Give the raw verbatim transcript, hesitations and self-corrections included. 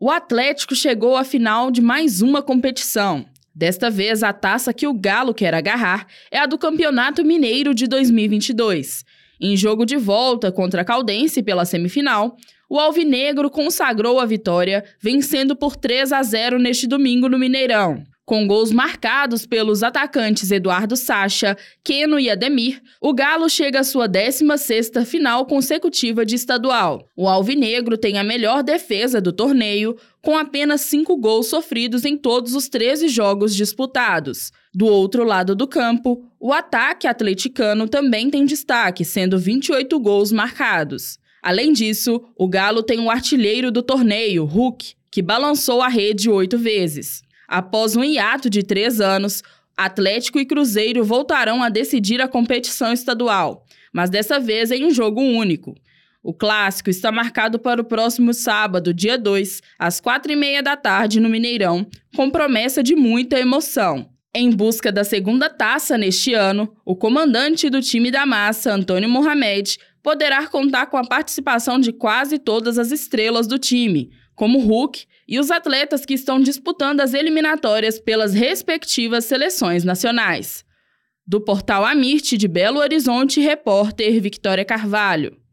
O Atlético chegou à final de mais uma competição. Desta vez, a taça que o Galo quer agarrar é a do Campeonato Mineiro de dois mil e vinte e dois. Em jogo de volta contra a Caldense pela semifinal, o alvinegro consagrou a vitória, vencendo por três a zero neste domingo no Mineirão. Com gols marcados pelos atacantes Eduardo Sacha, Keno e Ademir, o Galo chega à sua décima sexta final consecutiva de estadual. O alvinegro tem a melhor defesa do torneio, com apenas cinco gols sofridos em todos os treze jogos disputados. Do outro lado do campo, o ataque atleticano também tem destaque, sendo vinte e oito gols marcados. Além disso, o Galo tem o artilheiro do torneio, Hulk, que balançou a rede oito vezes. Após um hiato de três anos, Atlético e Cruzeiro voltarão a decidir a competição estadual, mas dessa vez em um jogo único. O clássico está marcado para o próximo sábado, dia dois, às quatro e meia da tarde no Mineirão, com promessa de muita emoção. Em busca da segunda taça neste ano, o comandante do time da massa, Antônio Mohamed, poderá contar com a participação de quase todas as estrelas do time, como Hulk e os atletas que estão disputando as eliminatórias pelas respectivas seleções nacionais. Do portal Amirte de Belo Horizonte, repórter Victória Carvalho.